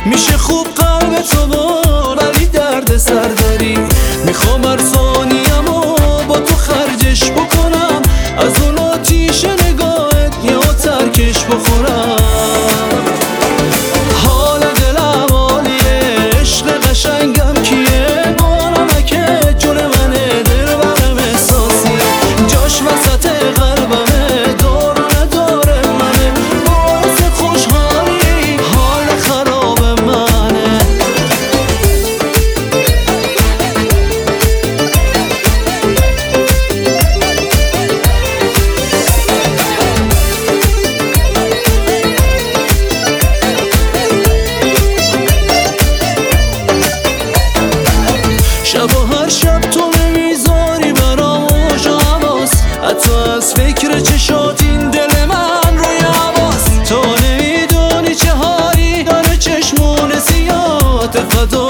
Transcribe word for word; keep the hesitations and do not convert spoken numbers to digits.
میشه خوب قلب تو بار ولی درد سر داری. میخوام هر ثانیه‌مو با تو خرجش بکنم، از اون آتیش نگاهت یا ترکش بخورم. حال دلم عالیه، عشق قشنگم کیه؟ بانمکه جون منه، دل برم احساسیه، جاش وسط قلبمه، دور نداره منه، باعث خوشحالی حال خراب منه. شب و هر شب تو نمیذاری برام اوج و حواس، حتی از فکر چشات این دل من روی حواس. تو نمیدونی چه حالی داره چشمون سیاهت، فدا